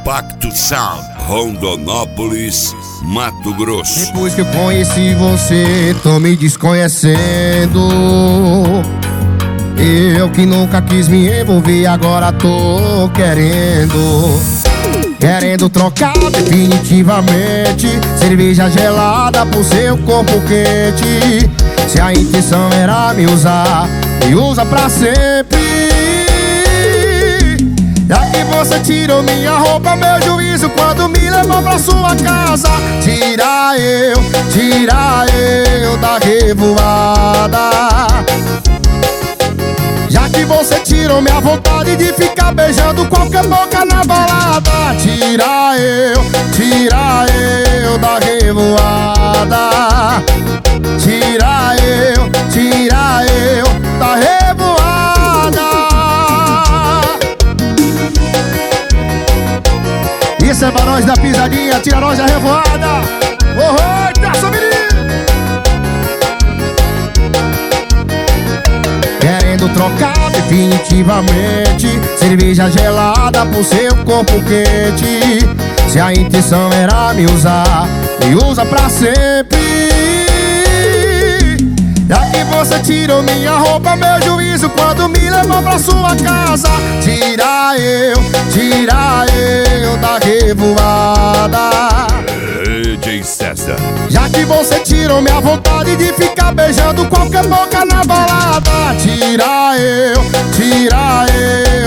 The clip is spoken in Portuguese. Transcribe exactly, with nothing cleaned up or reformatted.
Compacto Sound, Rondonópolis, Mato Grosso. Depois que eu conheci você, tô me desconhecendo. Eu que nunca quis me envolver, agora tô querendo. Querendo trocar definitivamente cerveja gelada por seu corpo quente. Se a intenção era me usar, me usa pra sempre. Já que você tirou minha roupa, meu juízo quando me levou pra sua casa. Tira eu, tira eu da revoada. Já que você tirou minha vontade de ficar beijando qualquer boca na balada. Tira eu, tira eu da revoada. Tira eu, tira eu da revoada. Isso é pra nós da pisadinha, tira nós da revoada. Oh, tá subindo. Querendo trocar definitivamente cerveja gelada por seu corpo quente. Se a intenção era me usar, me usa pra sempre. Já que você tirou minha roupa, meu juízo quando me levou pra sua casa. Tira eu, tira eu da revoada. D J César. Já que você tirou minha vontade de ficar beijando qualquer boca na balada. Tira eu, tira